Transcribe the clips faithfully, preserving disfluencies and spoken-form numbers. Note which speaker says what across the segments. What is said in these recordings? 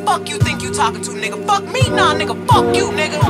Speaker 1: fuck you think you talking to, nigga? Fuck me, nah, nigga, fuck you, nigga.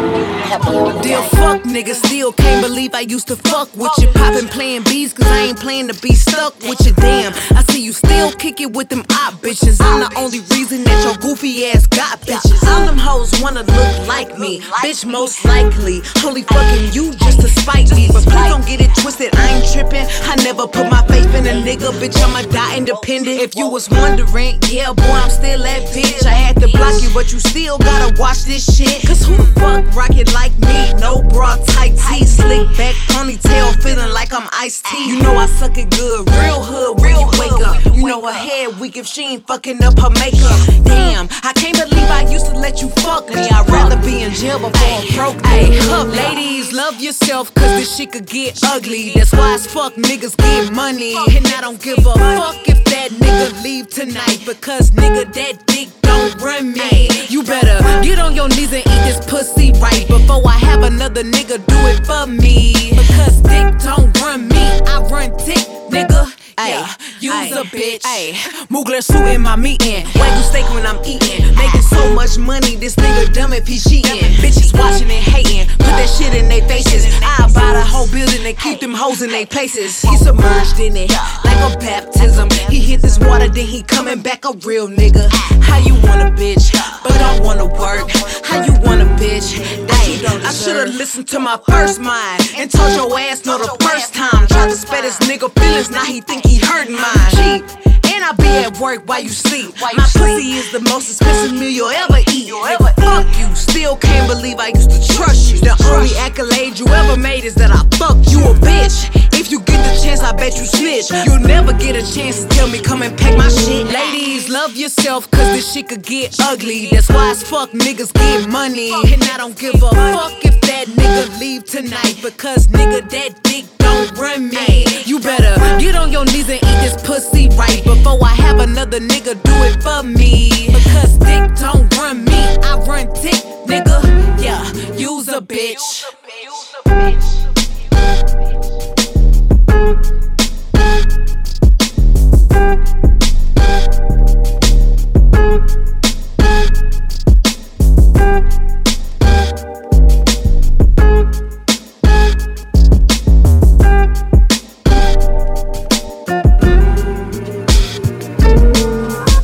Speaker 2: Dear fuck nigga, still can't believe I used to fuck with you. Poppin' playing bees, cause I ain't playin' to be stuck with you. Damn, I see you still kick it with them op bitches. I'm the only reason that your goofy ass got bitches. All them hoes wanna look like me, bitch, most likely. Only fucking you just to spite me. But please don't get it twisted, I ain't trippin'. I never put my faith in a nigga, bitch, I'ma die independent. If you was wondering, yeah, boy, I'm still that bitch. I had to block you, but you still gotta watch this shit. Cause who the fuck rockin' like me? No bra, tight tee, slick back, ponytail, feeling like I'm iced tea. You know I suck it good, real hood when you wake up. You know her head weak if she ain't fucking up her makeup. Damn, I can't believe I used to let you fuck me. I'd rather be in jail before I broke me. Ladies, love yourself, cause this shit could get ugly. That's why as fuck niggas get money. And I don't give a fuck if that nigga leave tonight, because nigga, that dick don't run me. You better get on your knees and eat this pussy right before I have another nigga do it for me. Because dick don't run me, I run dick, nigga. Yeah, you's a bitch. Ay, Mugler suit in my meeting. Wagyu steak when I'm eating. Making so much money, this nigga dumb if he cheating. Bitches watching and hating, put that shit in their faces. I buy the whole building and keep them hoes in their places. He submerged in it like a baptism. He hit this water, then he coming back a real nigga. How you want a bitch, but don't wanna work? How you want a bitch that you don't deserve? I should've listened to my first mind and told your ass no the first time. Tried to spare this nigga feelings, now he think he hurting mine. Cheap, and I be at work while you sleep. My pussy is the most expensive meal you'll ever eat. Nigga, fuck you, still can't believe I used to trust you. The only accolade you ever made is that I fucked you a bitch. If you get the chance, I bet you snitch. You'll never get a chance to tell me come and pack my shit. Ladies, love yourself, cause this shit could get ugly. That's why as fuck niggas get money. And I don't give a fuck if that nigga leave tonight, because nigga, that dick don't run me. You better get on your knees and eat this pussy right before I have another nigga do it for me.